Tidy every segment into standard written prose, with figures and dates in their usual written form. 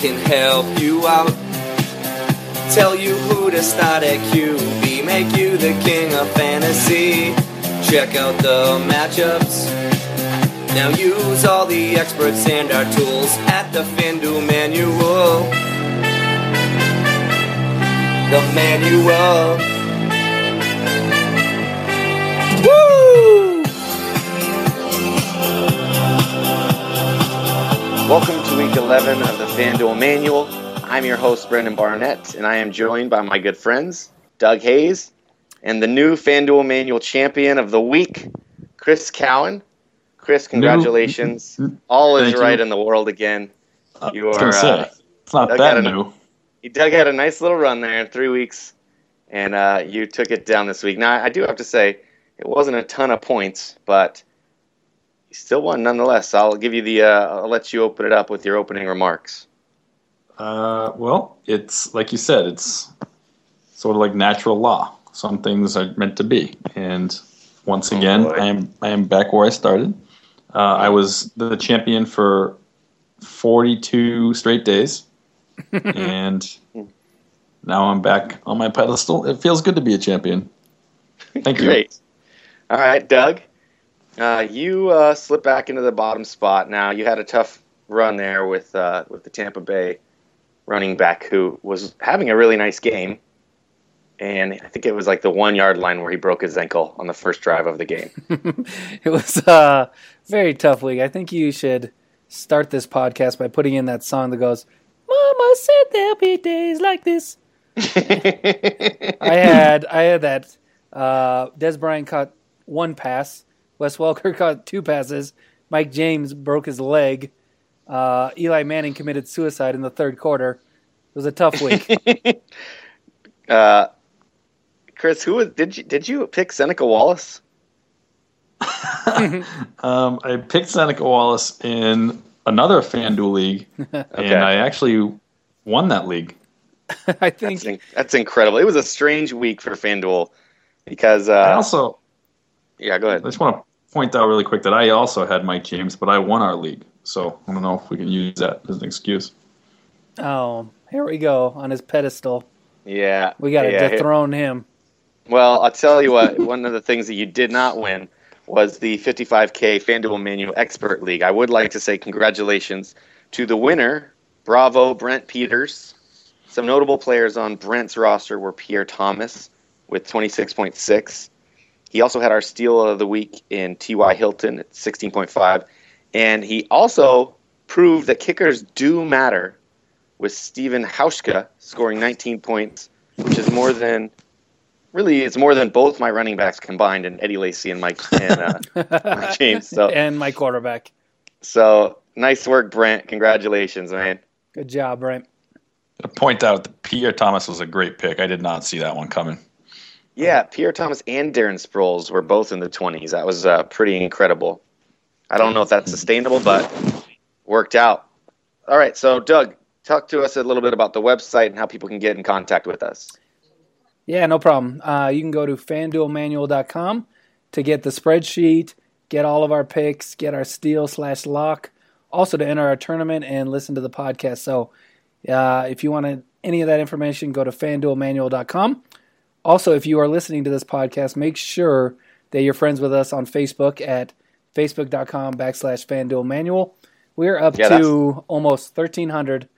can help you out. Tell you who to start at QB, make you the king of fantasy. Check out the matchups. Now use all the experts and our tools at the FanDuel Manual. The Manual. Woo! Welcome to week 11 of the FanDuel Manual. I'm your host, Brendan Barnett, and I am joined by my good friends, Doug Hayes, and the new FanDuel Manual champion of the week, Chris Cowan. Chris, congratulations. All is right in the world again. You are. It's not that new. Doug had a nice little run there in 3 weeks, and you took it down this week. Now, I do have to say, it wasn't a ton of points, but you still won nonetheless. I'll give you I'll let you open it up with your opening remarks. Well, it's like you said, it's sort of like natural law. Some things are meant to be, and once again, I am back where I started. I was the champion for 42 straight days, and now I'm back on my pedestal. It feels good to be a champion. Thank you. Great. All right, Doug, you slipped back into the bottom spot. Now, you had a tough run there with the Tampa Bay running back who was having a really nice game. And I think it was like the 1 yard line where he broke his ankle on the first drive of the game. It was a very tough week. I think you should start this podcast by putting in that song that goes, "Mama said there'll be days like this." I had that. Des Bryant caught one pass. Wes Welker caught two passes. Mike James broke his leg. Eli Manning committed suicide in the third quarter. It was a tough week. Chris, did you pick Seneca Wallace? I picked Seneca Wallace in another FanDuel league, and I actually won that league. I think that's incredible. It was a strange week for FanDuel because I also go ahead. I just want to point out really quick that I also had Mike James, but I won our league, so I don't know if we can use that as an excuse. Oh, here we go on his pedestal. Yeah, we got to dethrone him. Well, I'll tell you what, one of the things that you did not win was the 55K FanDuel Manual Expert League. I would like to say congratulations to the winner, bravo, Brent Peters. Some notable players on Brent's roster were Pierre Thomas with 26.6. He also had our steal of the week in T.Y. Hilton at 16.5. And he also proved that kickers do matter with Steven Hauschka scoring 19 points, which is more than both my running backs combined, and Eddie Lacy and Mike James. So, and my quarterback. So nice work, Brent. Congratulations, man. Good job, Brent. To point out that Pierre Thomas was a great pick. I did not see that one coming. Yeah, Pierre Thomas and Darren Sproles were both in the 20s. That was pretty incredible. I don't know if that's sustainable, but worked out. All right, so Doug, talk to us a little bit about the website and how people can get in contact with us. Yeah, no problem. You can go to FanDuelManual.com to get the spreadsheet, get all of our picks, get our steal/lock, also to enter our tournament and listen to the podcast. So if you want any of that information, go to FanDuelManual.com. Also, if you are listening to this podcast, make sure that you're friends with us on Facebook at Facebook.com/FanDuelManual. We're up to almost 1,300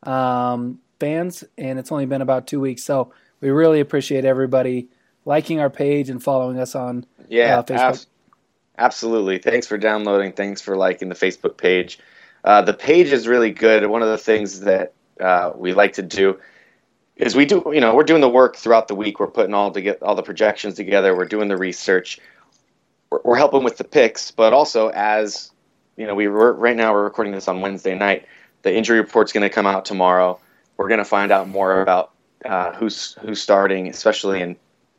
fans, and it's only been about 2 weeks. So we really appreciate everybody liking our page and following us on Facebook. Absolutely. Thanks for downloading. Thanks for liking the Facebook page. The page is really good. One of the things that we like to do is we're doing the work throughout the week. We're putting all the projections together. We're doing the research. We're helping with the picks, but also as right now we're recording this on Wednesday night. The injury report's going to come out tomorrow. We're going to find out more about who's starting, especially in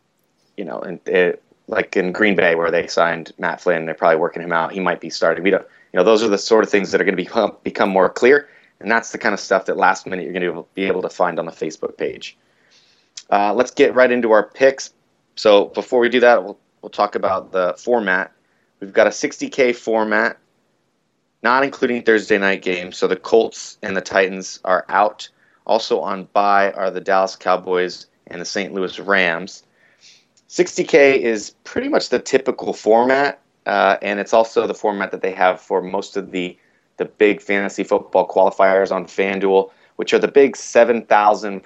Green Bay where they signed Matt Flynn. They're probably working him out. He might be starting. We don't. Those are the sort of things that are going to become more clear. And that's the kind of stuff that last minute you're going to be able to find on the Facebook page. Let's get right into our picks. So before we do that, we'll talk about the format. We've got a 60K format. not including Thursday night games. So the Colts and the Titans are out. Also on bye are the Dallas Cowboys and the St. Louis Rams. 60K is pretty much the typical format, and it's also the format that they have for most of the big fantasy football qualifiers on FanDuel, which are the big 7,000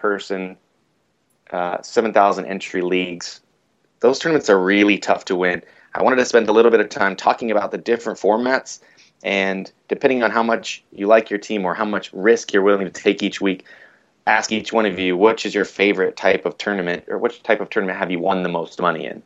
entry leagues. Those tournaments are really tough to win. I wanted to spend a little bit of time talking about the different formats, and depending on how much you like your team or how much risk you're willing to take each week, ask each one of you, which is your favorite type of tournament, or which type of tournament have you won the most money in?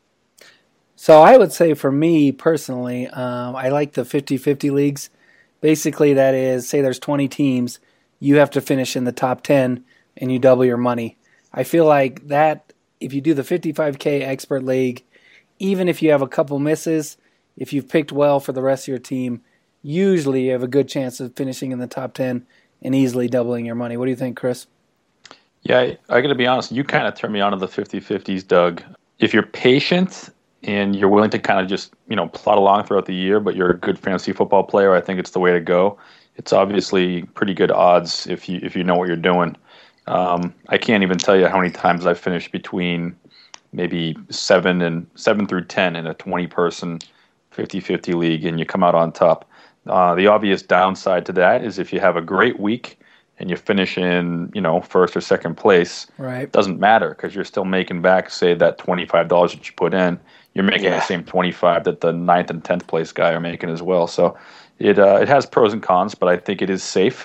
So I would say for me personally, I like the 50-50 leagues. Basically, that is, say there's 20 teams, you have to finish in the top 10 and you double your money. I feel like that, if you do the 55K expert league, even if you have a couple misses, if you've picked well for the rest of your team, usually you have a good chance of finishing in the top 10 and easily doubling your money. What do you think, Chris? Yeah, I got to be honest. You kind of turned me on to the 50-50s, Doug. If you're patient and you're willing to kind of just, plod along throughout the year, but you're a good fantasy football player, I think it's the way to go. It's obviously pretty good odds if you know what you're doing. I can't even tell you how many times I've finished between maybe 7 through 10 in a 20-person 50-50 league, and you come out on top. The obvious downside to that is if you have a great week and you finish in, first or second place, right, it doesn't matter because you're still making back, say, that $25 that you put in. You're making the same 25 that the 9th and 10th place guy are making as well. So it has pros and cons, but I think it is safe.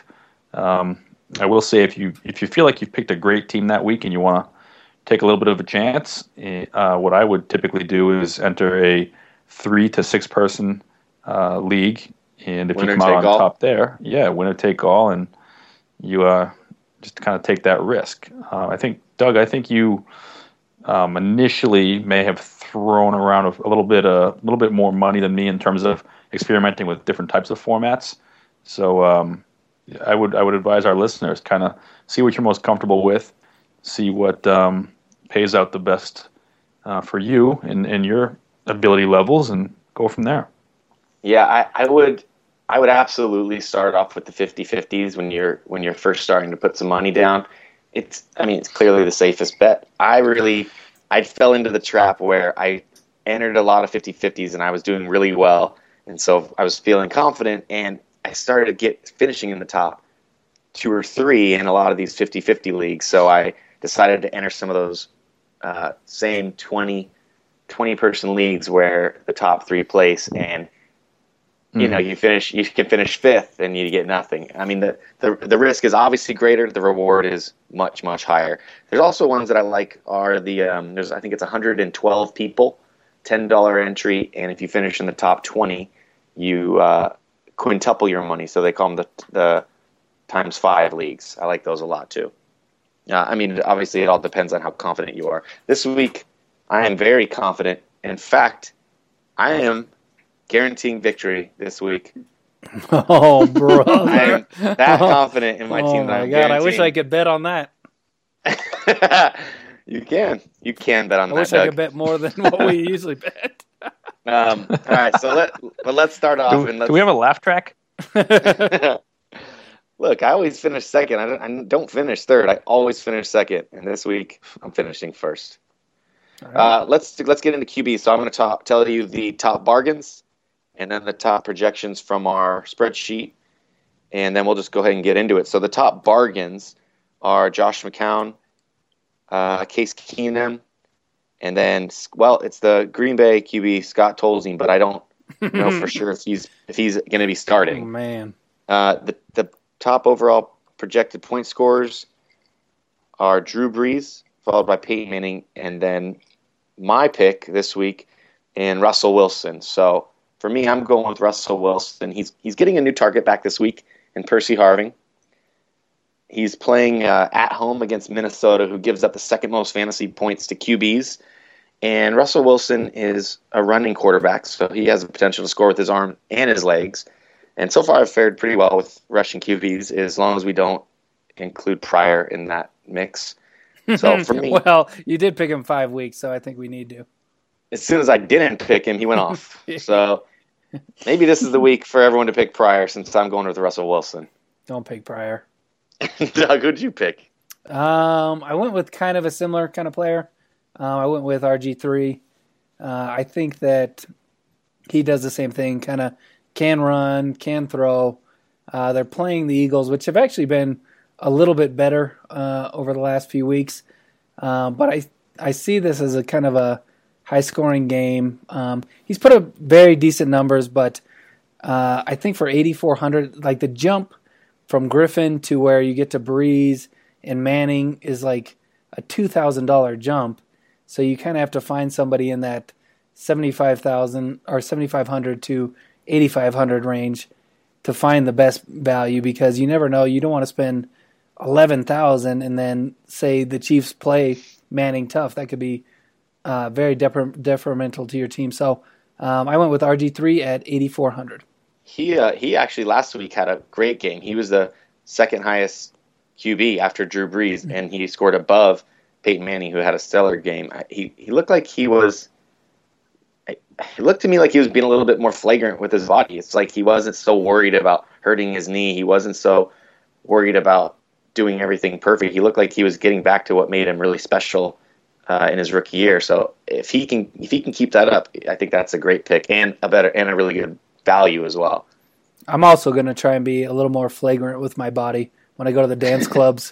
I will say if you feel like you've picked a great team that week and you want to take a little bit of a chance, what I would typically do is enter a 3 to 6 person league, and if you come out on top there, winner take all, and you just kind of take that risk. I think, Doug, you initially may have thrown around a little bit more money than me in terms of experimenting with different types of formats. So I would advise our listeners kind of see what you're most comfortable with, see what pays out the best for you and your ability levels, and go from there. Yeah, I would absolutely start off with the 50-50s when you're first starting to put some money down. It's clearly the safest bet. I fell into the trap where I entered a lot of 50-50s and I was doing really well, and so I was feeling confident, and I started finishing in the top 2 or 3 in a lot of these 50-50 leagues. So I decided to enter some of those same 20-person leagues where the top 3 place, and you can finish 5th and you get nothing. I mean, the risk is obviously greater. The reward is much, much higher. There's also ones that I like are I think it's 112 people, $10 entry, and if you finish in the top 20, you quintuple your money. So they call them the times 5 leagues. I like those a lot too. Obviously it all depends on how confident you are. This week, I am very confident. In fact, I am guaranteeing victory this week. Oh, bro! I am that confident in my team. Oh my God! I wish I could bet on that. You can bet on that. I wish I could bet more than what we usually bet. All right, so let's start off. Do we have a laugh track? Look, I always finish second. I don't finish third. I always finish second. And this week, I'm finishing first. Right. Let's get into QB. So I'm going to tell you the top bargains, and then the top projections from our spreadsheet, and then we'll just go ahead and get into it. So the top bargains are Josh McCown, Case Keenum, and then, it's the Green Bay QB, Scott Tolzien, but I don't know for sure if he's going to be starting. Oh, man. The top overall projected point scorers are Drew Brees, followed by Peyton Manning, and then my pick this week and Russell Wilson. So for me, I'm going with Russell Wilson. He's getting a new target back this week in Percy Harvin. He's playing at home against Minnesota, who gives up the second most fantasy points to QBs. And Russell Wilson is a running quarterback, so he has the potential to score with his arm and his legs. And so far, I've fared pretty well with rushing QBs, as long as we don't include Pryor in that mix. So for me, well, you did pick him 5 weeks, so I think we need to. As soon as I didn't pick him, he went off. So Maybe this is the week for everyone to pick Pryor since I'm going with Russell Wilson. Don't pick Pryor. Doug, who'd you pick? I went with kind of a similar kind of player. I went with RG3. I think that he does the same thing, kind of can run, can throw. They're playing the Eagles, which have actually been a little bit better over the last few weeks. But I see this as a kind of a high-scoring game. He's put up very decent numbers, but I think for 8,400, like the jump from Griffin to where you get to Breeze and Manning is like a $2,000 jump. So you kind of have to find somebody in that 75,000 or 7,500 to 8,500 range to find the best value, because you never know. You don't want to spend 11,000 and then say the Chiefs play Manning tough. That could be very detrimental to your team. So I went with RG3 at 8,400. He actually last week had a great game. He was the second highest QB after Drew Brees, and he scored above Peyton Manning, who had a stellar game. He looked like he was. It looked to me like he was being a little bit more flagrant with his body. It's like he wasn't so worried about hurting his knee. He wasn't so worried about doing everything perfect. He looked like he was getting back to what made him really special in his rookie year. So if he can keep that up, I think that's a great pick and a really good value as well. I'm also going to try and be a little more flagrant with my body when I go to the dance clubs.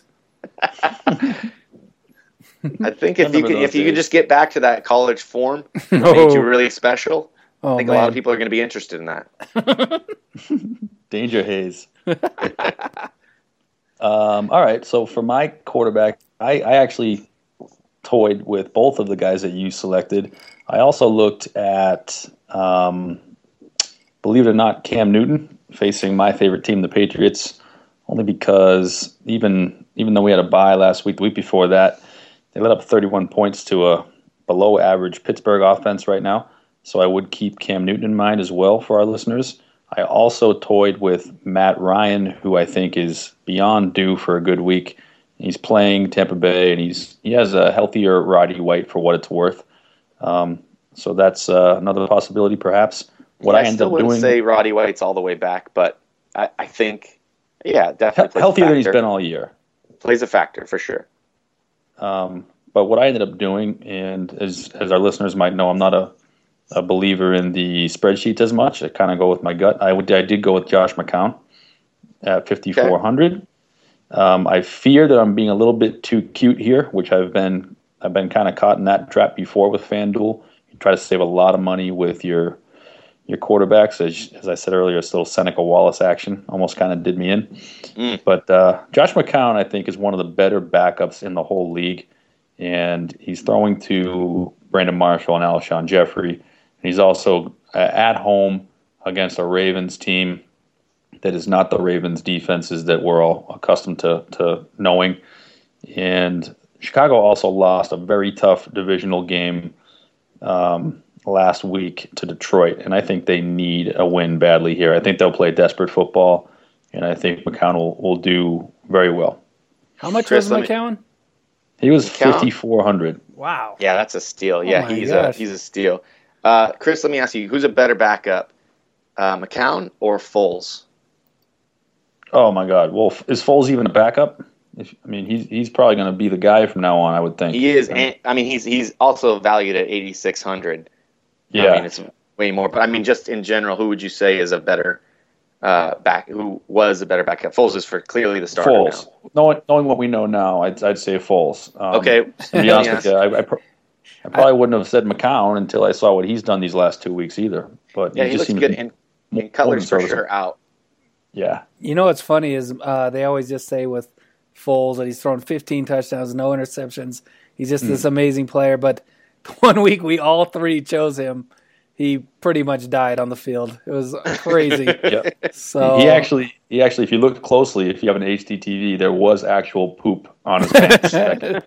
I think if you could just get back to that college form that No. made you really special, Oh, I think a lot of people are going to be interested in that. Danger Haze. All right, so for my quarterback, I actually toyed with both of the guys that you selected. I also looked at, believe it or not, Cam Newton facing my favorite team, the Patriots, only because even though we had a bye last week, the week before that, they let up 31 points to a below-average Pittsburgh offense right now. So I would keep Cam Newton in mind as well for our listeners. I also toyed with Matt Ryan, who I think is beyond due for a good week. He's playing Tampa Bay, and he has a healthier Roddy White for what it's worth. So that's another possibility, perhaps. What I still wouldn't say Roddy White's all the way back, but I think, definitely healthier than he's been all year. Plays a factor for sure. But what I ended up doing, and as our listeners might know, I'm not a believer in the spreadsheets as much. I kind of go with my gut. I did go with Josh McCown at 5,400. Okay. I fear that I'm being a little bit too cute here, which I've been kind of caught in that trap before with FanDuel. You try to save a lot of money with your quarterbacks. As I said earlier, it's a little Seneca Wallace action. Almost kind of did me in. But Josh McCown, I think, is one of the better backups in the whole league. And he's throwing to Brandon Marshall and Alshon Jeffrey. And he's also at home against a Ravens team that is not the Ravens defenses that we're all accustomed to knowing. And Chicago also lost a very tough divisional game last week to Detroit, and I think they need a win badly here. I think they'll play desperate football, and I think McCown will do very well. How much was McCown? He was 5,400. Wow. Yeah, that's a steal. Yeah, he's a steal. Chris, let me ask you, who's a better backup, McCown or Foles? Oh my God! Well, is Foles even a backup? He's probably going to be the guy from now on, I would think. He is. And, he's also valued at 8,600. Yeah, it's way more. But just in general, who would you say is a better back? Who was a better backup? Foles is clearly the starter Foles. Now. Knowing what we know now, I'd say Foles. Okay. To be honest with you, I probably wouldn't have said McCown until I saw what he's done these last 2 weeks either. But he looks good, and Cutler's for sure out. Yeah. You know what's funny is they always just say with Foles that he's thrown 15 touchdowns, no interceptions. He's just this amazing player. But 1 week we all three chose him. He pretty much died on the field. It was crazy. Yep. So he actually, if you look closely, if you have an HDTV, there was actual poop on his pants.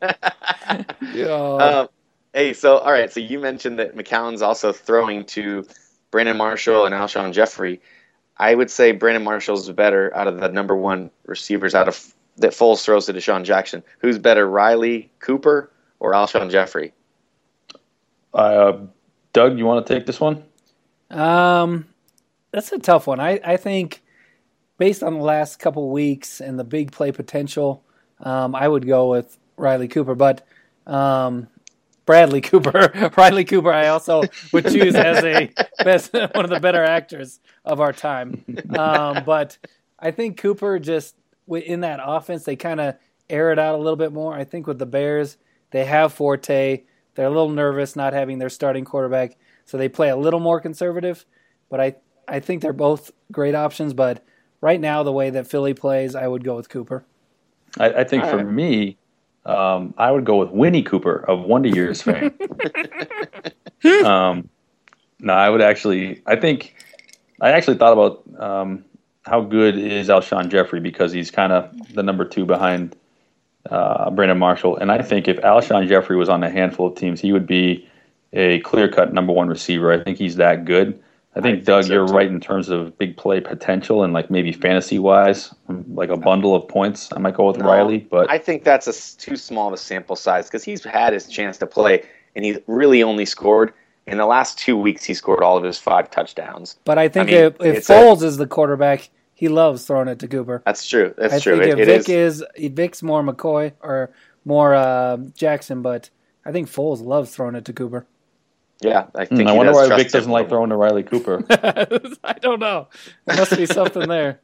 Hey, so all right. So you mentioned that McCown's also throwing to Brandon Marshall and Alshon Jeffrey. I would say Brandon Marshall's better out of the number one receivers that Foles throws to Deshaun Jackson. Who's better, Riley Cooper or Alshon Jeffrey? Doug, you want to take this one? That's a tough one. I think based on the last couple of weeks and the big play potential, I would go with Riley Cooper. But Bradley Cooper, Riley Cooper, I also would choose as one of the better actors of our time. But I think Cooper just in that offense, they kind of air it out a little bit more. I think with the Bears, they have Forte. They're a little nervous not having their starting quarterback, so they play a little more conservative. But I think they're both great options. But right now, the way that Philly plays, I would go with Cooper. I think for me, I would go with Winnie Cooper of Wonder Years fame. No, I actually thought about how good is Alshon Jeffrey, because he's kind of the number 2 behind Brandon Marshall. And I think if Alshon Jeffrey was on a handful of teams, he would be a clear-cut number 1 receiver. I think he's that good. I think Doug, so you're right in terms of big play potential and like maybe fantasy-wise, like a bundle of points. I might go with Riley, but I think that's too small of a sample size because he's had his chance to play, and he's really only scored in the last 2 weeks. He scored all of his 5 touchdowns. But I think if Foles is the quarterback, he loves throwing it to Cooper. That's true. I think if Vic's more McCoy or more Jackson, but I think Foles loves throwing it to Cooper. Yeah, I think. I wonder why Vic doesn't like throwing to Riley Cooper. I don't know. There must be something there.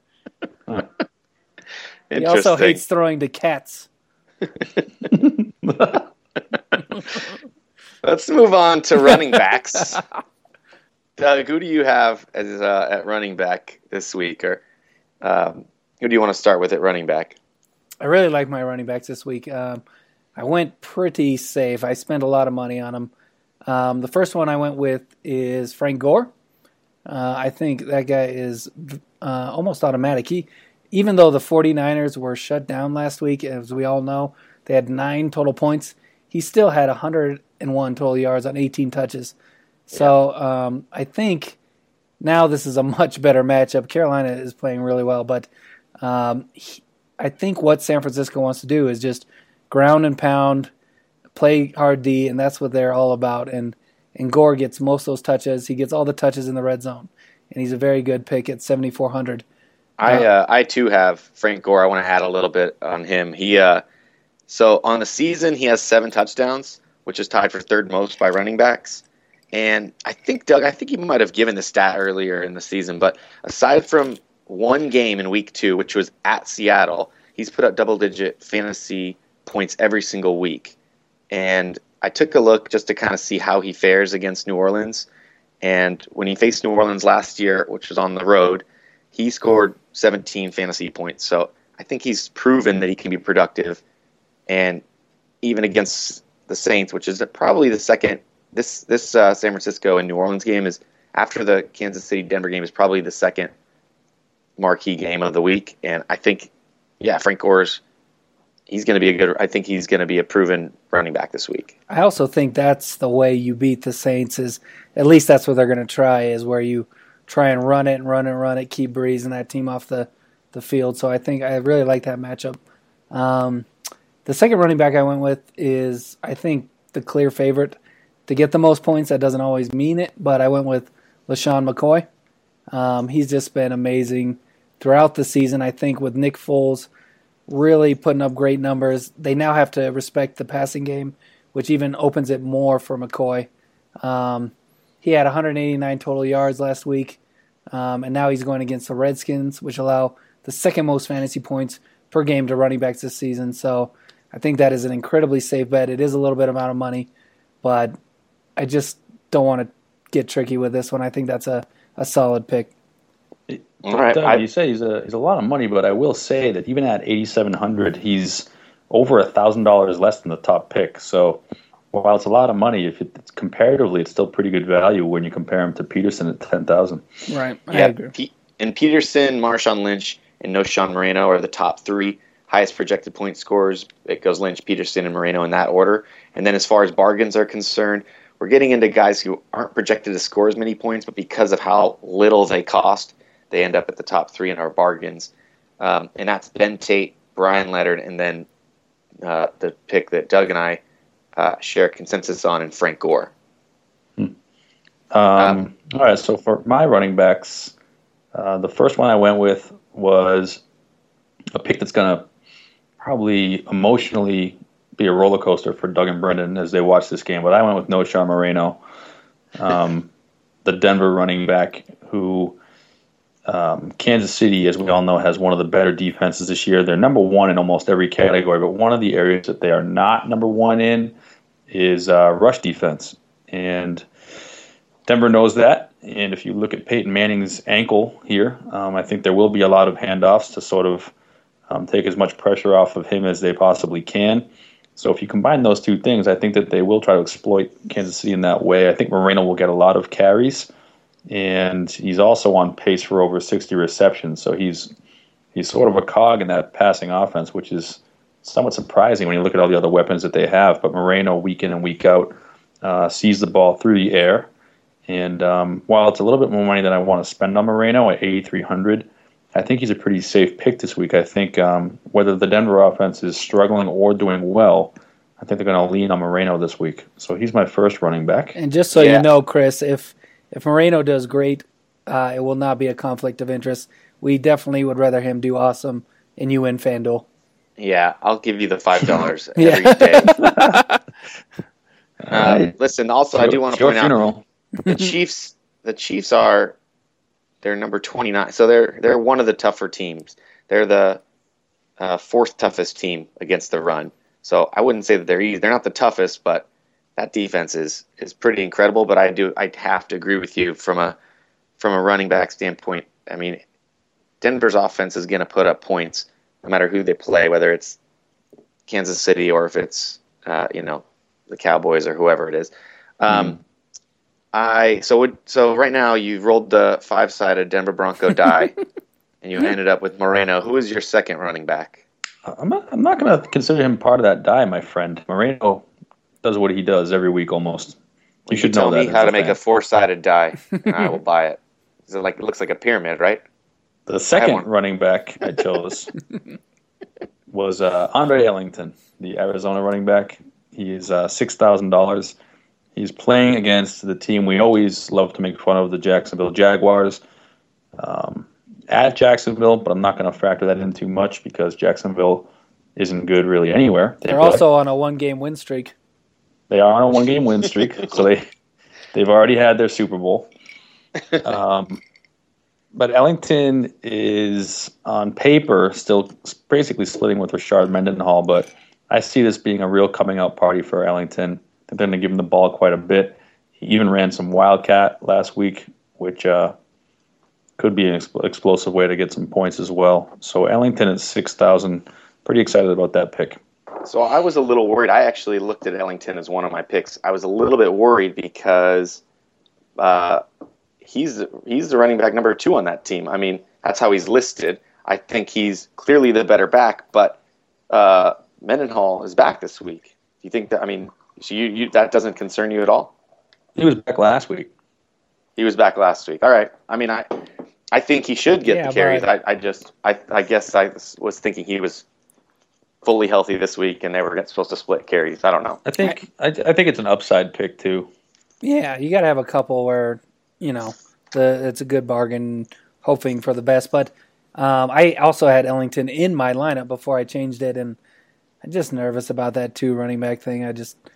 He also hates throwing to cats. Let's move on to running backs. Doug, who do you have as at running back this week, or who do you want to start with at running back? I really like my running backs this week. I went pretty safe. I spent a lot of money on them. The first one I went with is Frank Gore. I think that guy is almost automatic. Even though the 49ers were shut down last week, as we all know, they had 9 total points, he still had 101 total yards on 18 touches. So I think now this is a much better matchup. Carolina is playing really well, but I think what San Francisco wants to do is just ground and pound, play hard D, and that's what they're all about. And Gore gets most of those touches. He gets all the touches in the red zone, and he's a very good pick at 7,400. I too have Frank Gore. I want to add a little bit on him. So on the season he has 7 touchdowns, which is tied for 3rd most by running backs. And I think Doug, you might have given the stat earlier in the season, but aside from one game in week 2, which was at Seattle, he's put up double-digit fantasy points every single week. And I took a look just to kind of see how he fares against New Orleans. And when he faced New Orleans last year, which was on the road, he scored 17 fantasy points. So I think he's proven that he can be productive. And even against the Saints, which is probably the second, this San Francisco and New Orleans game is after the Kansas City-Denver game is probably the second marquee game of the week. And I think, Frank Gore's he's going to be a proven running back this week. I also think that's the way you beat the Saints is at least that's what they're going to try is where you try and run it, keep breezing that team off the field. So I think I really like that matchup. The second running back I went with is I think the clear favorite to get the most points. That doesn't always mean it, but I went with LaShawn McCoy. He's just been amazing throughout the season. I think with Nick Foles really putting up great numbers. They now have to respect the passing game, which even opens it more for McCoy. He had 189 total yards last week, and now he's going against the Redskins, which allow the second most fantasy points per game to running backs this season. So I think that is an incredibly safe bet. It is a little bit amount of money, but I just don't want to get tricky with this one. I think that's a solid pick. All right, Doug, you say he's a lot of money, but I will say that even at 8,700, he's over $1,000 less than the top pick. So while it's a lot of money, if it's comparatively, it's still pretty good value when you compare him to Peterson at 10,000. Right, I agree. And Peterson, Marshawn Lynch, and Knowshon Moreno are the top 3 highest projected point scorers. It goes Lynch, Peterson, and Moreno in that order. And then as far as bargains are concerned, we're getting into guys who aren't projected to score as many points, but because of how little they cost, they end up at the top 3 in our bargains. And that's Ben Tate, Brian Leonard, and then the pick that Doug and I share consensus on, and Frank Gore. All right, so for my running backs, The first one I went with was a pick that's going to probably emotionally be a roller coaster for Doug and Brendan as they watch this game. But I went with Noshawn Moreno, the Denver running back who Kansas City, as we all know, has one of the better defenses this year. They're number one in almost every category, but one of the areas that they are not number one in is rush defense. And Denver knows that. And if you look at Peyton Manning's ankle here, I think there will be a lot of handoffs to sort of take as much pressure off of him as they possibly can. So if you combine those two things, I think that they will try to exploit Kansas City in that way. I think Moreno will get a lot of carries, and he's also on pace for over 60 receptions. So he's sort of a cog in that passing offense, which is somewhat surprising when you look at all the other weapons that they have. But Moreno, week in and week out, sees the ball through the air. And while it's a little bit more money than I want to spend on Moreno at $8,300, I think he's a pretty safe pick this week. I think whether the Denver offense is struggling or doing well, I think they're going to lean on Moreno this week. So he's my first running back. And just so you know, Chris, if Moreno does great, it will not be a conflict of interest. We definitely would rather him do awesome and you win FanDuel. Yeah, I'll give you the $5 every day. Listen, also I do want to point out the Chiefs they're number 29, so they're one of the tougher teams. They're the fourth toughest team against the run. So I wouldn't say that they're easy. They're not the toughest, but that defense is pretty incredible. But I'd have to agree with you from a running back standpoint. I mean, Denver's offense is going to put up points no matter who they play, whether it's Kansas City or if it's the Cowboys or whoever it is. So right now you've rolled the 5-sided Denver Bronco die, and you ended up with Moreno. Who is your second running back? I'm not going to consider him part of that die, my friend. Moreno does what he does every week almost. You should know that. Tell me how to make a 4-sided die, and I will buy it. It looks like a pyramid, right? The second running back I chose was Andre Ellington, the Arizona running back. He is $6,000. He's playing against the team we always love to make fun of, the Jacksonville Jaguars. At Jacksonville, but I'm not going to factor that in too much because Jacksonville isn't good really anywhere. They're also on a one-game win streak. They are on a one-game win streak, so they've already had their Super Bowl. But Ellington is, on paper, still basically splitting with Rashard Mendenhall, but I see this being a real coming-out party for Ellington. They're going to give him the ball quite a bit. He even ran some Wildcat last week, which could be an explosive way to get some points as well. So Ellington at $6,000. Pretty excited about that pick. So I was a little worried. I actually looked at Ellington as one of my picks. I was a little bit worried because he's the running back number 2 on that team. I mean, that's how he's listed. I think he's clearly the better back, but Mendenhall is back this week. Do you think that? I mean, so you that doesn't concern you at all? He was back last week. He was back last week. All right. I mean, I think he should get the carries. I guess I was thinking he was fully healthy this week, and they were supposed to split carries. I don't know. I think it's an upside pick too. Yeah, you got to have a couple where it's a good bargain, hoping for the best. But I also had Ellington in my lineup before I changed it, and I'm just nervous about that 2 running back thing. I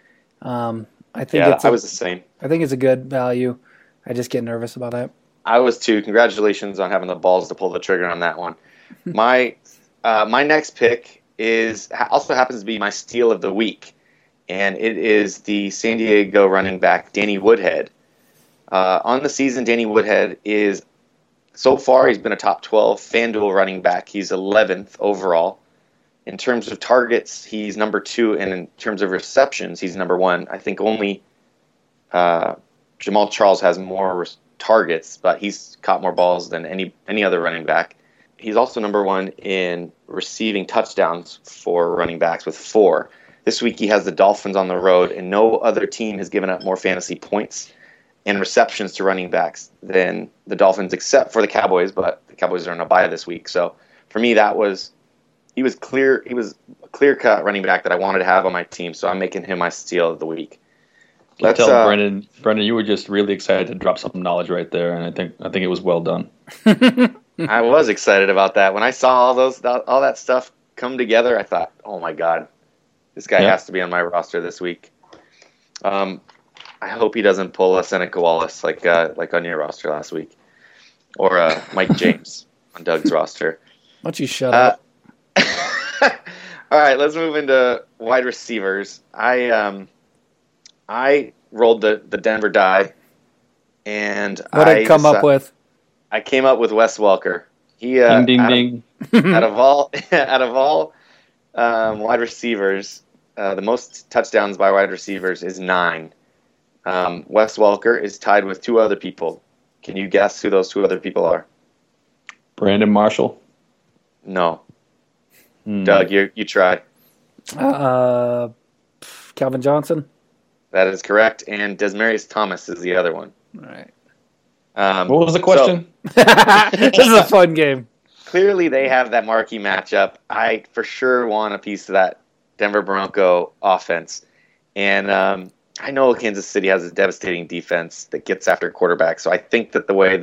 was the same. I think it's a good value. I just get nervous about that. I was too. Congratulations on having the balls to pull the trigger on that one. My next pick also happens to be my steal of the week, and it is the San Diego running back Danny Woodhead. On the season, Danny Woodhead so far he's been a top 12 FanDuel running back. He's 11th overall. In terms of targets, he's number 2, and in terms of receptions, he's number 1. I think only Jamal Charles has more targets, but he's caught more balls than any other running back. He's also number 1 in receiving touchdowns for running backs with 4. This week he has the Dolphins on the road, and no other team has given up more fantasy points and receptions to running backs than the Dolphins, except for the Cowboys, but the Cowboys are on a bye this week. So for me, he was a clear-cut running back that I wanted to have on my team, so I'm making him my steal of the week. You tell Brendan, you were just really excited to drop some knowledge right there, and I think it was well done. I was excited about that. When I saw all that stuff come together, I thought, oh my God, this guy has to be on my roster this week. I hope he doesn't pull a Seneca Wallace like on your roster last week, or Mike James on Doug's roster. Why don't you shut up? All right, let's move into wide receivers. I rolled the Denver die, and what did I come up with? I came up with Wes Welker. He ding ding ding. Out of all wide receivers, the most touchdowns by wide receivers is 9. Wes Welker is tied with 2 other people. Can you guess who those 2 other people are? Brandon Marshall? No. Doug, you try. Calvin Johnson? That is correct. And Desmarius Thomas is the other one. All right. What was the question? This is a fun game. Clearly, they have that marquee matchup. I for sure want a piece of that Denver Bronco offense. And I know Kansas City has a devastating defense that gets after quarterbacks. So I think that the way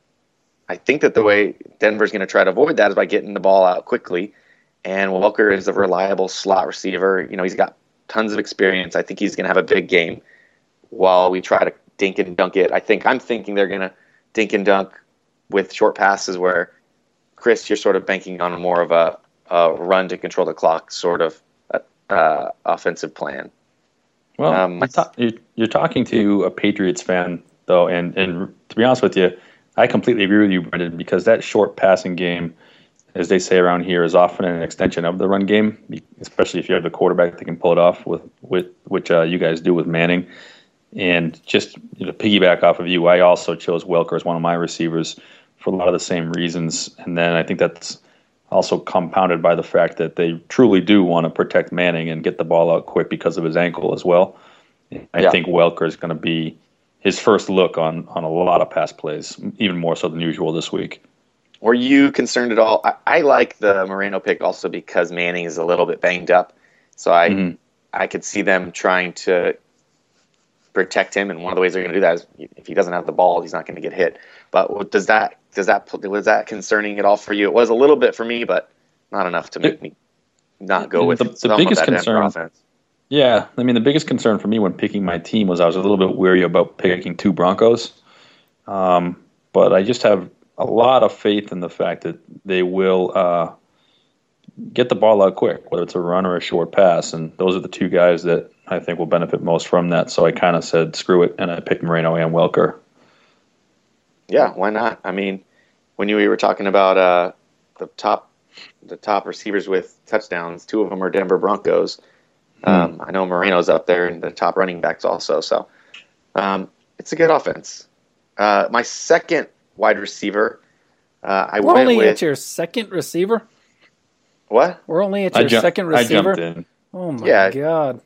Denver's going to try to avoid that is by getting the ball out quickly. And Welker is a reliable slot receiver. You know, he's got tons of experience. I think he's going to have a big game while we try to dink and dunk it. I'm thinking they're going to dink and dunk with short passes where, Chris, you're sort of banking on more of a run to control the clock sort of offensive plan. Well, you're talking to a Patriots fan, though, and to be honest with you, I completely agree with you, Brendan, because that short passing game, as they say around here, is often an extension of the run game, especially if you have a quarterback that can pull it off with which you guys do with Manning. And just to piggyback off of you, I also chose Welker as one of my receivers for a lot of the same reasons. And then I think that's also compounded by the fact that they truly do want to protect Manning and get the ball out quick because of his ankle as well. I think Welker is going to be his first look on a lot of pass plays, even more so than usual this week. Were you concerned at all? I like the Moreno pick also because Manning is a little bit banged up. So I could see them trying to protect him, and one of the ways they're going to do that is if he doesn't have the ball, he's not going to get hit. But was that concerning at all for you? It was a little bit for me, but not enough to make me not go with the biggest concern. Offense. Yeah, I mean the biggest concern for me when picking my team was I was a little bit weary about picking 2 Broncos, but I just have a lot of faith in the fact that they will get the ball out quick, whether it's a run or a short pass, and those are the 2 guys that I think will benefit most from that. So I kind of said, screw it, and I picked Moreno and Welker. Yeah, why not? I mean, when we were talking about the top receivers with touchdowns, 2 of them are Denver Broncos. I know Moreno's up there, and the top running backs also. So it's a good offense. My second wide receiver, We're only at your second receiver? What? We're only at your second receiver? I jumped in. Oh, my God.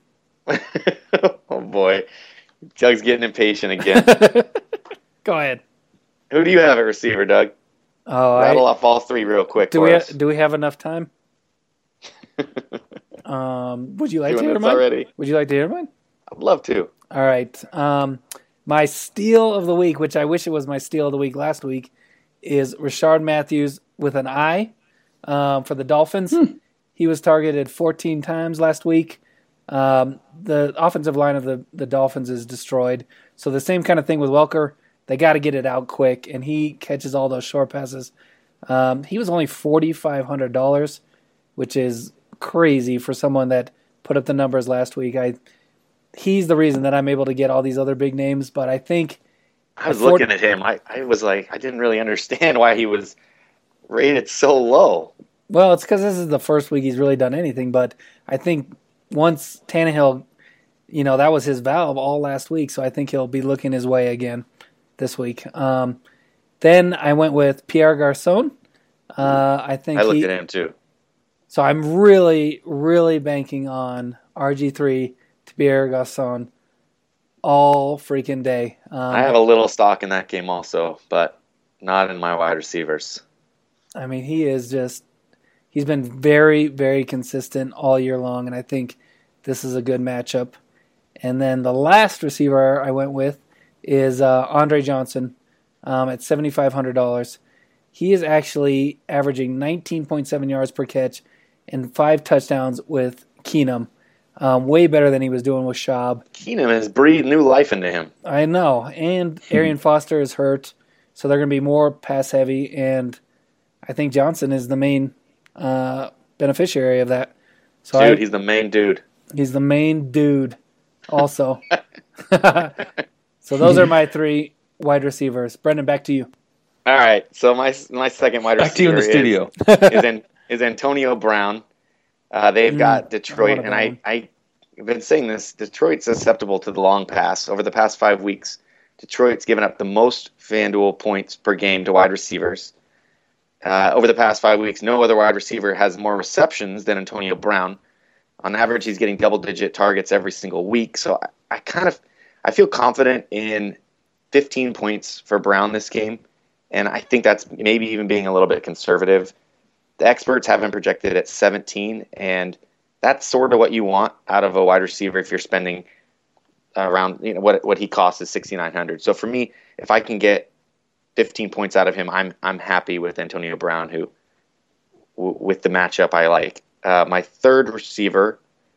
Oh, boy. Doug's getting impatient again. Go ahead. Who do you have at receiver, Doug? Oh, Rattle off all 3 real quick do we have enough time? Would you like to hear mine? Already? Would you like to hear mine? I'd love to. All right. My steal of the week, which I wish it was my steal of the week last week, is Rashard Matthews with an I for the Dolphins. He was targeted 14 times last week. The offensive line of the Dolphins is destroyed. So the same kind of thing with Welker. They got to get it out quick, and he catches all those short passes. He was only $4,500, which is crazy for someone that put up the numbers last week. He's the reason that I'm able to get all these other big names, but I think I was looking at him. I was like, I didn't really understand why he was rated so low. Well, it's because this is the first week he's really done anything, but I think once Tannehill, that was his valve all last week, so I think he'll be looking his way again this week. Then I went with Pierre Garçon. I looked at him too. So I'm really, really banking on RG3 to Pierre Garçon all freaking day. I have a little stock in that game also, but not in my wide receivers. I mean, he's been very, very consistent all year long, and I think this is a good matchup. And then the last receiver I went with is Andre Johnson at $7,500. He is actually averaging 19.7 yards per catch and 5 touchdowns with Keenum. Way better than he was doing with Schaub. Keenum has breathed new life into him. I know. And Arian Foster is hurt, so they're going to be more pass-heavy, and I think Johnson is the main beneficiary of that. So he's the main dude. He's the main dude also. So those are my 3 wide receivers. Brendan, back to you. All right. So my second wide receiver Back to you in the studio. is Antonio Brown. They've got Detroit, and I've been saying this. Detroit's susceptible to the long pass. Over the past 5 weeks, Detroit's given up the most FanDuel points per game to wide receivers. Over the past 5 weeks, no other wide receiver has more receptions than Antonio Brown. On average, he's getting double-digit targets every single week. So I feel confident in 15 points for Brown this game, and I think that's maybe even being a little bit conservative. The experts have him projected at 17, and that's sort of what you want out of a wide receiver if you're spending around, what he costs is $6,900. So for me, if I can get 15 points out of him, I'm happy with Antonio Brown, who with the matchup I like. My third receiver,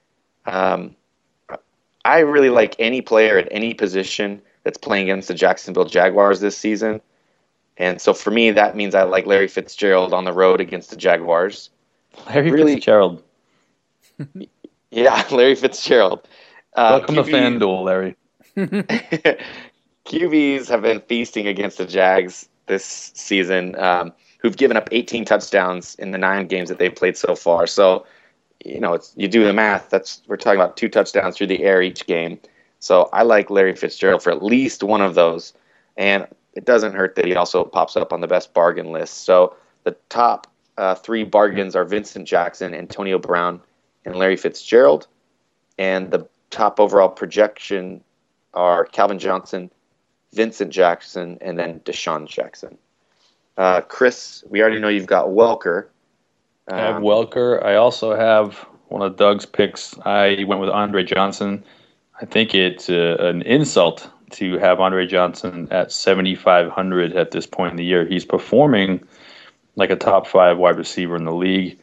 I really like any player at any position that's playing against the Jacksonville Jaguars this season. And so for me, that means I like Larry Fitzgerald on the road against the Jaguars. Larry Fitzgerald. Yeah, Larry Fitzgerald. Welcome to FanDuel, Larry. QBs have been feasting against the Jags this season, who've given up 18 touchdowns in the 9 games that they've played so far. So, you do the math. We're talking about 2 touchdowns through the air each game. So I like Larry Fitzgerald for at least one of those. And it doesn't hurt that he also pops up on the best bargain list. So the top 3 bargains are Vincent Jackson, Antonio Brown, and Larry Fitzgerald. And the top overall projection are Calvin Johnson, Vincent Jackson, and then Deshaun Jackson. Chris, we already know you've got Welker. I have Welker. I also have one of Doug's picks. I went with Andre Johnson. I think it's an insult to have Andre Johnson at 7,500 at this point in the year. He's performing like a top 5 wide receiver in the league.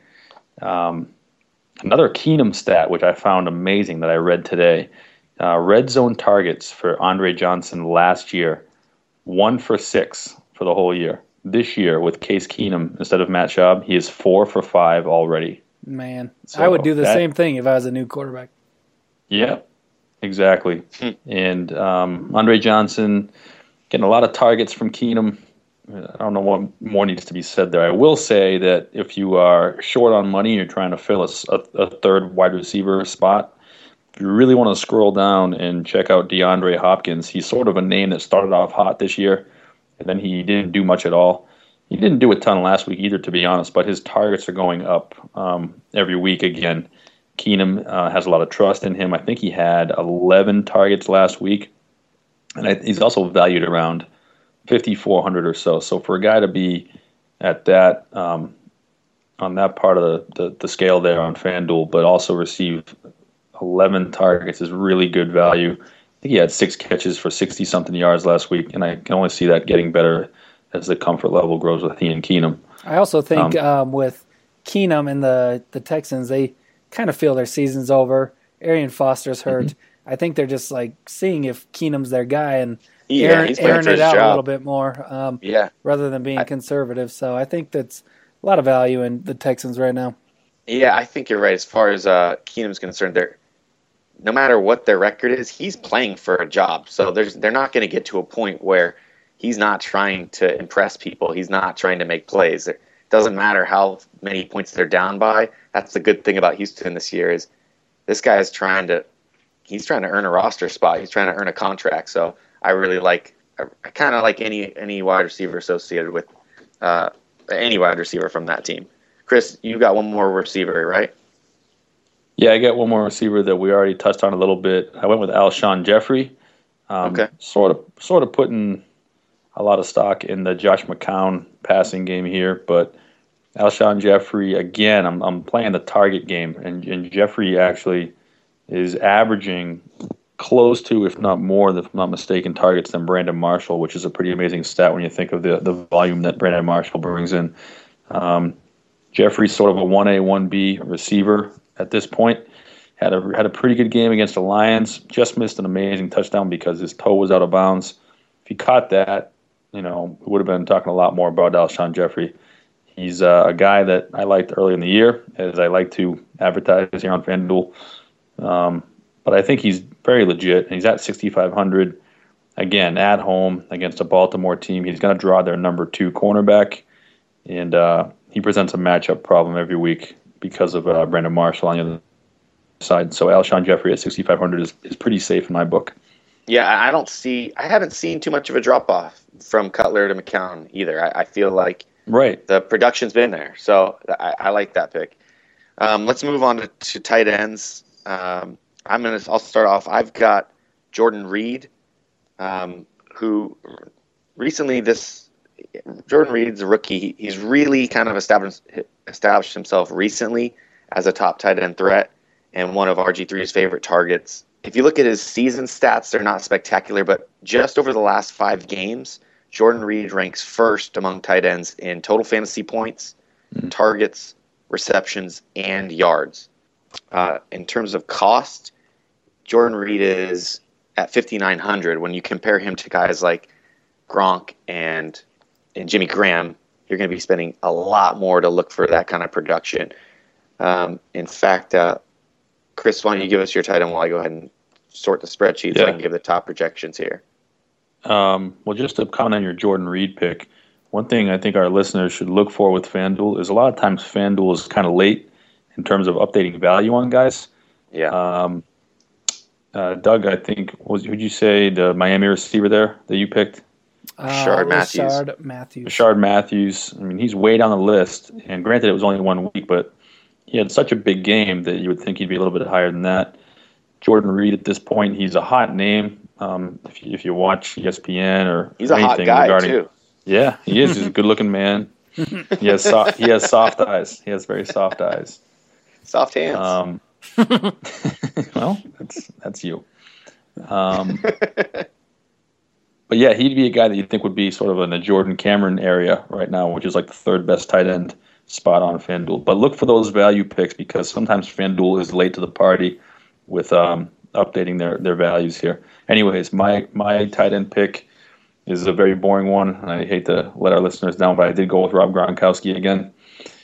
Another Keenum stat, which I found amazing that I read today. Red zone targets for Andre Johnson last year, 1 for 6 for the whole year. This year, with Case Keenum instead of Matt Schaub, he is 4 for 5 already. Man, so I would do the same thing if I was a new quarterback. Yeah, exactly. And Andre Johnson getting a lot of targets from Keenum. I don't know what more needs to be said there. I will say that if you are short on money, you're trying to fill a third wide receiver spot, if you really want to scroll down and check out DeAndre Hopkins, he's sort of a name that started off hot this year, and then he didn't do much at all. He didn't do a ton last week either, to be honest, but his targets are going up every week again. Keenum has a lot of trust in him. I think he had 11 targets last week, and he's also valued around 5,400 or so. So for a guy to be at that on that part of the scale there on FanDuel, but also receive 11 targets is really good value. I think he had 6 catches for 60-something yards last week, and I can only see that getting better as the comfort level grows with Ian Keenum. I also think with Keenum and the Texans, they kind of feel their season's over. Arian Foster's hurt. Mm-hmm. I think they're just like seeing if Keenum's their guy and airing it out a little bit more rather than being conservative. So I think that's a lot of value in the Texans right now. Yeah, I think you're right. As far as Keenum's concerned, no matter what their record is, he's playing for a job. So they're not going to get to a point where he's not trying to impress people. He's not trying to make plays. It doesn't matter how many points they're down by. That's the good thing about Houston this year is this guy is trying to earn a roster spot. He's trying to earn a contract. So I kind of like any wide receiver associated with any wide receiver from that team. Chris, you got one more receiver, right? Yeah, I got one more receiver that we already touched on a little bit. I went with Alshon Jeffrey. Okay. Sort of putting a lot of stock in the Josh McCown passing game here, but Alshon Jeffrey, again, I'm playing the target game, and Jeffrey actually is averaging close to, if not more, if I'm not mistaken, targets than Brandon Marshall, which is a pretty amazing stat when you think of the volume that Brandon Marshall brings in. Jeffrey's sort of a 1A, 1B receiver at this point. Had a pretty good game against the Lions. Just missed an amazing touchdown because his toe was out of bounds. If he caught that, we would have been talking a lot more about Alshon Jeffrey. He's a guy that I liked early in the year, as I like to advertise here on FanDuel. But I think he's very legit, and he's at 6,500. Again, at home against a Baltimore team. He's going to draw their number 2 cornerback, and he presents a matchup problem every week because of Brandon Marshall on the other side. So Alshon Jeffrey at 6,500 is pretty safe in my book. Yeah, I haven't seen too much of a drop-off from Cutler to McCown either. I feel like the production's been there, so I like that pick. Let's move on to tight ends. I'll start off. I've got Jordan Reed, who recently Jordan Reed's a rookie. He's really kind of established himself recently as a top tight end threat and one of RG3's favorite targets. If you look at his season stats, they're not spectacular, but just over the last 5 games, Jordan Reed ranks first among tight ends in total fantasy points, targets, receptions, and yards. In terms of cost, Jordan Reed is at 5,900. When you compare him to guys like Gronk and Jimmy Graham, you're going to be spending a lot more to look for that kind of production. In fact, Chris, why don't you give us your tight end while I go ahead and sort the spreadsheet so I can give the top projections here. Well, just to comment on your Jordan Reed pick, one thing I think our listeners should look for with FanDuel is a lot of times FanDuel is kind of late in terms of updating value on guys. Yeah. Doug, I think, would you say the Miami receiver there that you picked? Rashard Matthews. Rashard Matthews. I mean, he's way down the list, and granted it was only 1 week, but he had such a big game that you would think he'd be a little bit higher than that. Jordan Reed at this point, he's a hot name. If you watch ESPN or he's a anything hot guy too. Yeah, he is. He's a good-looking man. He has soft eyes. He has very soft eyes. Soft hands. Well, that's you. But yeah, he'd be a guy that you'd think would be sort of in the Jordan Cameron area right now, which is like the 3rd best tight end spot on FanDuel. But look for those value picks because sometimes FanDuel is late to the party with updating their values here. Anyways, my tight end pick is a very boring one, and I hate to let our listeners down, but I did go with Rob Gronkowski again.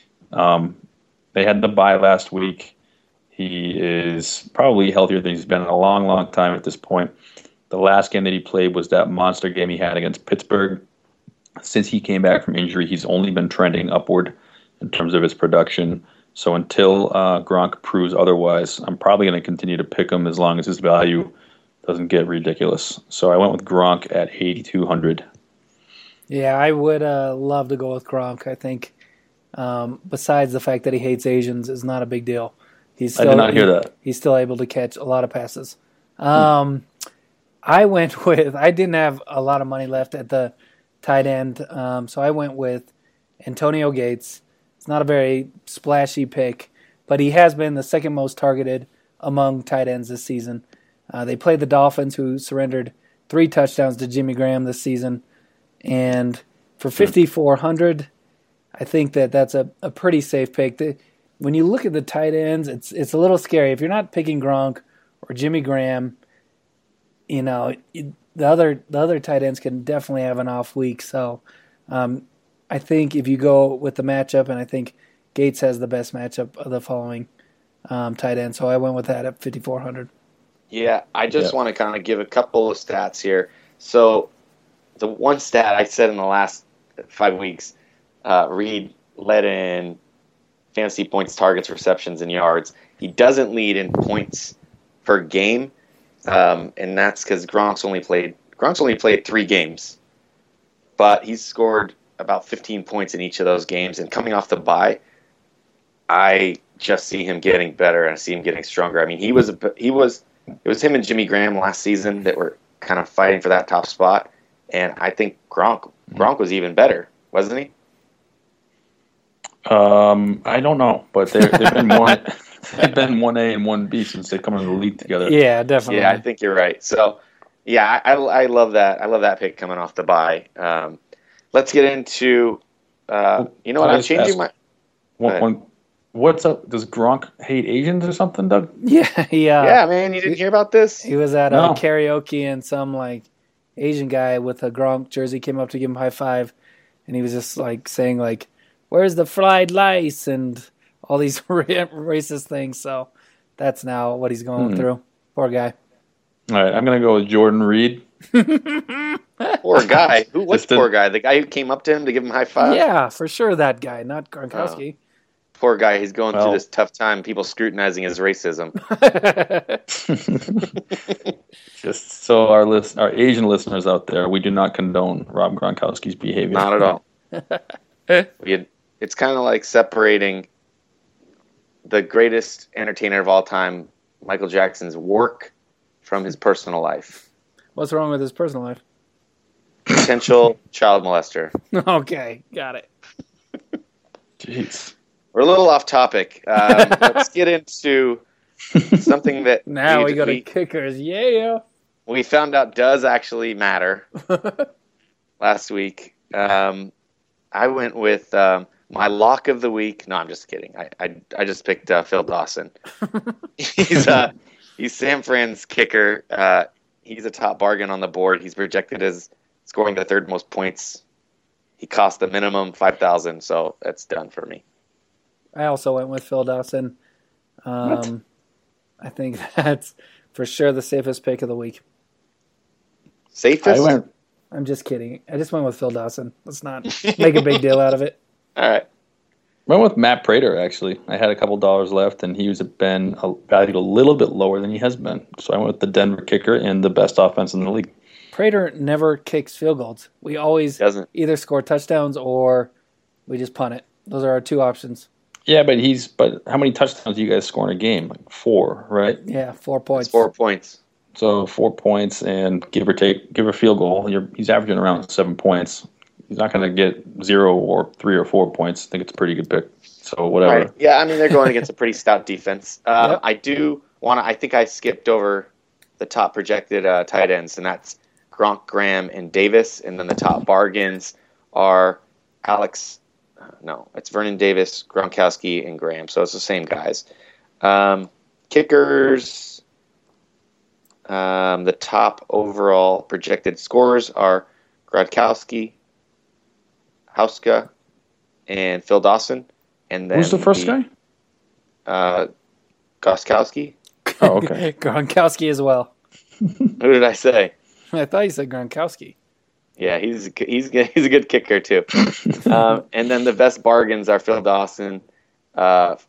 They had the bye last week. He is probably healthier than he's been in a long, long time at this point. The last game that he played was that monster game he had against Pittsburgh. Since he came back from injury, he's only been trending upward in terms of his production. So until Gronk proves otherwise, I'm probably going to continue to pick him as long as his value doesn't get ridiculous. So I went with Gronk at 8,200. Yeah, I would love to go with Gronk. I think besides the fact that he hates Asians is not a big deal. I did not hear that. He's still able to catch a lot of passes. I didn't have a lot of money left at the tight end, so I went with Antonio Gates. It's not a very splashy pick, but he has been the 2nd most targeted among tight ends this season. They played the Dolphins, who surrendered 3 touchdowns to Jimmy Graham this season. And for 5,400, I think that's a pretty safe pick. When you look at the tight ends, it's a little scary. If you're not picking Gronk or Jimmy Graham, the other tight ends can definitely have an off week. So I think if you go with the matchup, and I think Gates has the best matchup of the following tight end, so I went with that at 5,400. Yeah, I just want to kind of give a couple of stats here. So the one stat I said in the last 5 weeks, Reed led in fantasy points, targets, receptions, and yards. He doesn't lead in points per game, and that's because Gronk's only played 3 games, but he's scored about 15 points in each of those games. And coming off the bye, I just see him getting better, and I see him getting stronger. I mean, it was him and Jimmy Graham last season that were kind of fighting for that top spot, and I think Gronk was even better, wasn't he? I don't know, but they've been more. They've been 1A and 1B since they come into the league together. Yeah, definitely. Yeah, I think you're right. So, yeah, I love that. I love that pick coming off the bye. Let's get into. You know what? I'm changing my. What's up? Does Gronk hate Asians or something, Doug? Yeah, Yeah, man, you didn't hear about this? He was at No. a karaoke and some like Asian guy with a Gronk jersey came up to give him a high five, and he was just like saying like, "Where's the fried lice?" and all these racist things. So that's now what he's going through. Poor guy. All right, I'm gonna go with Jordan Reed. Poor guy. What's Just a- poor guy? The guy who came up to him to give him a high five? Yeah, for sure that guy, not Gronkowski. Poor guy. He's going through Well. this tough time. People scrutinizing his racism. Just so our Asian listeners out there, we do not condone Rob Gronkowski's behavior. Not at all. It's kind of like separating the greatest entertainer of all time, Michael Jackson's work, from his personal life. What's wrong with his personal life? Potential child molester. Okay, got it. Jeez. We're a little off topic. Let's get into something that Now we go to kickers. Yeah. we found out does actually matter last week. I went with my lock of the week. No, I'm just kidding. I just picked Phil Dawson. He's San Fran's kicker. He's a top bargain on the board. He's projected as scoring the third most points. He cost the minimum 5,000, so that's done for me. I also went with Phil Dawson. I think that's for sure the safest pick of the week. Safest? I'm just kidding. I just went with Phil Dawson. Let's not make a big deal out of it. All right. Went with Matt Prater, actually. I had a couple dollars left, and he was been valued a little bit lower than he has been. So I went with the Denver kicker and the best offense in the league. Prater never kicks field goals. We always Doesn't. either score touchdowns or we just punt it. Those are our two options. Yeah, but how many touchdowns do you guys score in a game? Like 4, right? Yeah, 4 points. It's 4 points. So 4 points and give a field goal. He's averaging around 7 points. He's not going to get 0 or 3 or 4 points. I think it's a pretty good pick. So whatever. Right. Yeah, I mean, they're going against a pretty stout defense. Yep. I think I skipped over the top projected tight ends, and that's Gronk, Graham, and Davis. And then the top bargains are it's Vernon Davis, Gronkowski, and Graham. So it's the same guys. Kickers, the top overall projected scorers are Gronkowski, Hauska, and Phil Dawson. And then Who's the first guy? Goskowski. Oh, okay. Gronkowski as well. Who did I say? I thought you said Gronkowski. Yeah, he's a good kicker too. And then the best bargains are Phil Dawson, Rob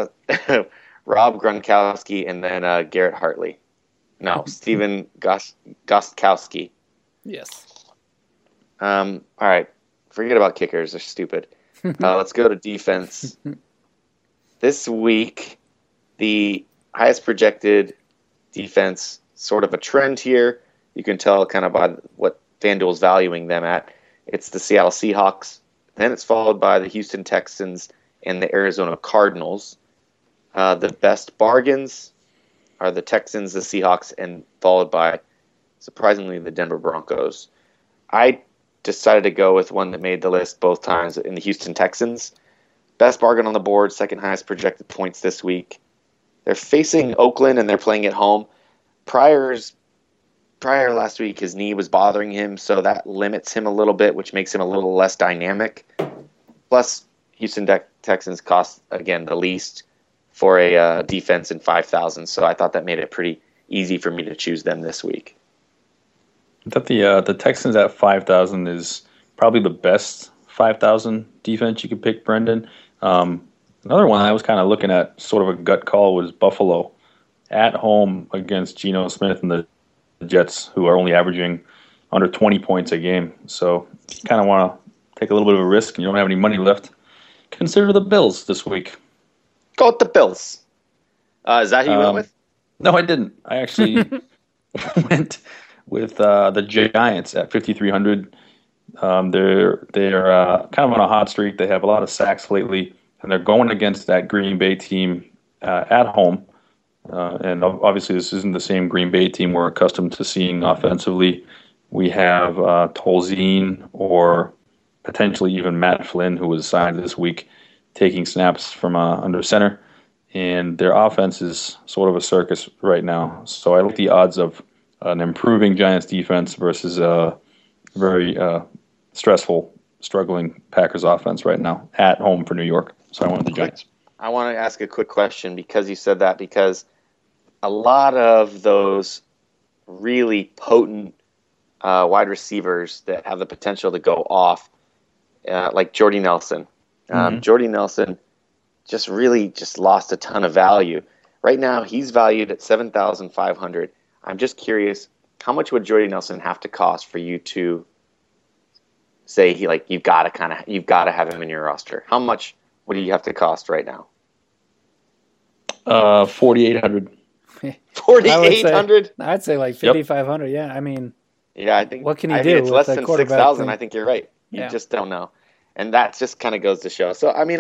Gronkowski, and then Garrett Hartley. No, Steven Gostkowski. Yes. All right, forget about kickers; they're stupid. Let's go to defense. This week, the highest projected defense, sort of a trend here. You can tell kind of by what FanDuel's valuing them at. It's the Seattle Seahawks. Then it's followed by the Houston Texans and the Arizona Cardinals. The best bargains are the Texans, the Seahawks, and followed by, surprisingly, the Denver Broncos. I decided to go with one that made the list both times in the Houston Texans. Best bargain on the board, second highest projected points this week. They're facing Oakland and they're playing at home. Prior last week, his knee was bothering him, so that limits him a little bit, which makes him a little less dynamic. Plus, Houston Texans cost, again, the least for a defense in 5,000, so I thought that made it pretty easy for me to choose them this week. I thought the Texans at 5,000 is probably the best 5,000 defense you could pick, Brendan. Another one I was kind of looking at, sort of a gut call, was Buffalo at home against Geno Smith and the Jets, who are only averaging under 20 points a game. So if you kind of want to take a little bit of a risk and you don't have any money left, consider the Bills this week. Go with the Bills. Is that who you went with? No, I didn't. I actually went with the Giants at 5,300. They're kind of on a hot streak. They have a lot of sacks lately, and they're going against that Green Bay team at home. And obviously, this isn't the same Green Bay team we're accustomed to seeing offensively. We have Tolzien or potentially even Matt Flynn, who was signed this week, taking snaps from under center. And their offense is sort of a circus right now. So I like the odds of an improving Giants defense versus a very stressful, struggling Packers offense right now at home for New York. So I wanted the Giants. I want to ask a quick question because you said that, because a lot of those really potent wide receivers that have the potential to go off, like Jordy Nelson. Jordy Nelson just lost a ton of value. Right now, he's valued at $7,500. I'm just curious, how much would Jordy Nelson have to cost for you to say you've got to have him in your roster? How much would he have to cost right now? $4,800. $4,800? I'd say like $5,500. Yeah, I mean, yeah, I think. What can he do? It's less than $6,000. I think you're right. You just don't know, and that just kind of goes to show. So I mean,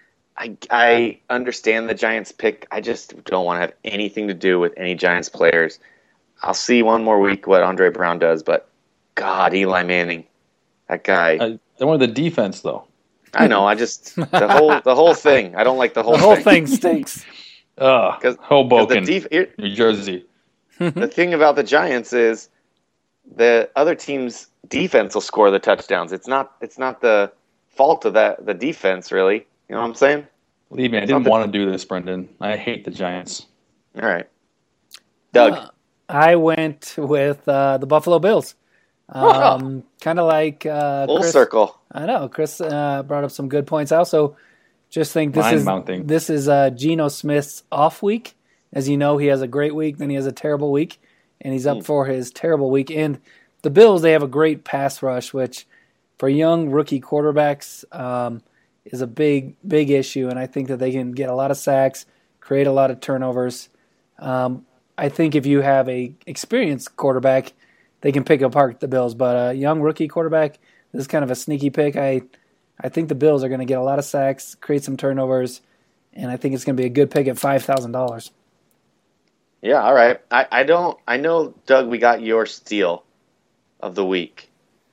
I understand the Giants pick. I just don't want to have anything to do with any Giants players. I'll see one more week what Andre Brown does, but God, Eli Manning, that guy. They wanted the defense, though. I know. I just the whole thing. I don't like the whole thing. The whole thing stinks. Hoboken, New Jersey. The thing about the Giants is the other team's defense will score the touchdowns. It's not the fault of the defense, really. You know what I'm saying? Believe me, I didn't want to do this, Brendan. I hate the Giants. All right. Doug? I went with the Buffalo Bills. Kind of like full Chris, circle. I know. Chris brought up some good points. I also just think this is Geno Smith's off week. As you know, he has a great week, then he has a terrible week, and he's up for his terrible week. And the Bills, they have a great pass rush, which for young rookie quarterbacks is a big issue, and I think that they can get a lot of sacks, create a lot of turnovers. I think if you have a experienced quarterback, they can pick apart the Bills. But a young rookie quarterback, this is kind of a sneaky pick. I think the Bills are going to get a lot of sacks, create some turnovers, and I think it's going to be a good pick at $5,000. Yeah, all right. I know, Doug, we got your steal of the week.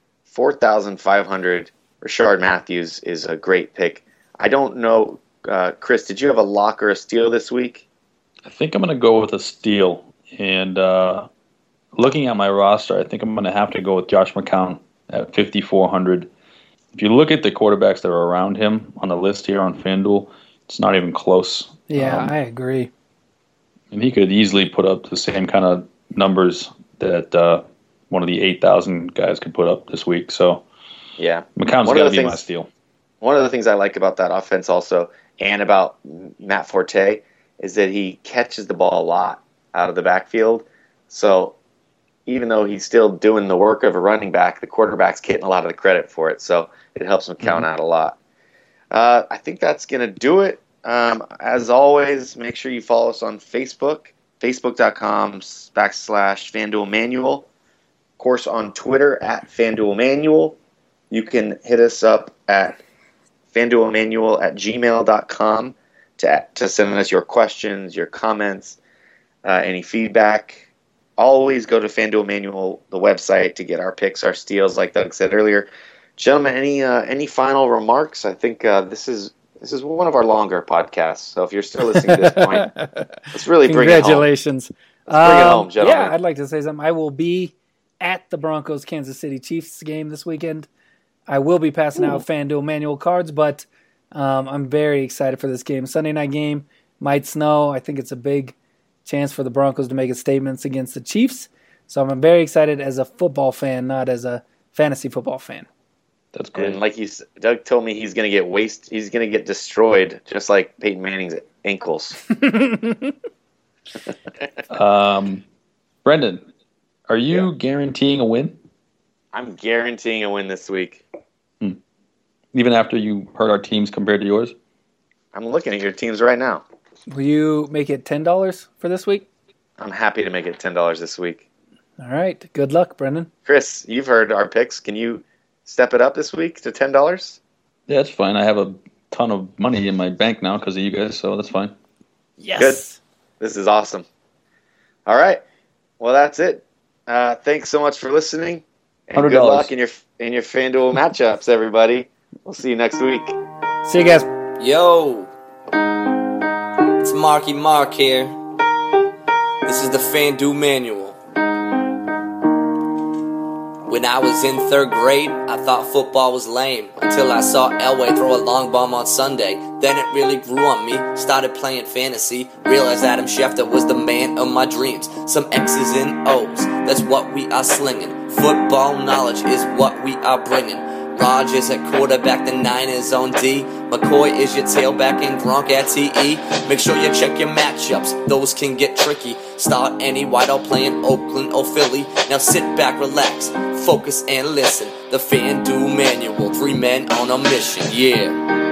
4,500. Rashard Matthews is a great pick. I don't know, Chris, did you have a lock or a steal this week? I think I'm going to go with a steal. And looking at my roster, I think I'm going to have to go with Josh McCown at 5,400. If you look at the quarterbacks that are around him on the list here on FanDuel, it's not even close. Yeah, I agree. And he could easily put up the same kind of numbers that one of the 8,000 guys could put up this week. So, yeah, McCown's got to be my steal. One of the things I like about that offense also, and about Matt Forte, is that he catches the ball a lot out of the backfield. So even though he's still doing the work of a running back, the quarterback's getting a lot of the credit for it. So it helps McCown out a lot. I think that's going to do it. As always, make sure you follow us on Facebook, facebook.com/FanDuel Manual. Of course, on Twitter at FanDuel Manual. You can hit us up at FanDuelManual@gmail.com to send us your questions, your comments, any feedback. Always go to FanDuel Manual, the website, to get our picks, our steals, like Doug said earlier. Gentlemen, any final remarks? I think this is one of our longer podcasts. So if you're still listening to this point, let's really bring it home. Congratulations. Let's bring it home, gentlemen. Yeah, I'd like to say something. I will be at the Broncos-Kansas City Chiefs game this weekend. I will be passing out FanDuel Manual cards, but I'm very excited for this game. Sunday night game, might snow. I think it's a big chance for the Broncos to make a statement against the Chiefs. So I'm very excited as a football fan, not as a fantasy football fan. That's great. And like Doug told me, he's going to get he's going to get destroyed, just like Peyton Manning's ankles. Brendan, are you guaranteeing a win? I'm guaranteeing a win this week. Even after you heard our teams compared to yours? I'm looking at your teams right now. Will you make it $10 for this week? I'm happy to make it $10 this week. All right. Good luck, Brendan. Chris, you've heard our picks. Can you step it up this week to $10? Yeah, that's fine. I have a ton of money in my bank now because of you guys, so that's fine. Yes. Good. This is awesome. All right. Well, that's it. Thanks so much for listening. And $100. good luck in your FanDuel matchups, everybody. We'll see you next week. See you guys. Yo, it's Marky Mark here. This is the FanDuel Manual. When I was in 3rd grade, I thought football was lame until I saw Elway throw a long bomb on Sunday. Then it really grew on me, started playing fantasy, realized Adam Schefter was the man of my dreams. Some X's and O's, that's what we are slinging. Football knowledge is what we are bringing. Rodgers at quarterback, the Niners on D. McCoy is your tailback and Gronk at TE. Make sure you check your matchups, those can get tricky. Start any wideout playing Oakland or Philly. Now sit back, relax, focus and listen. The FanDuel Manual, 3 men on a mission, yeah.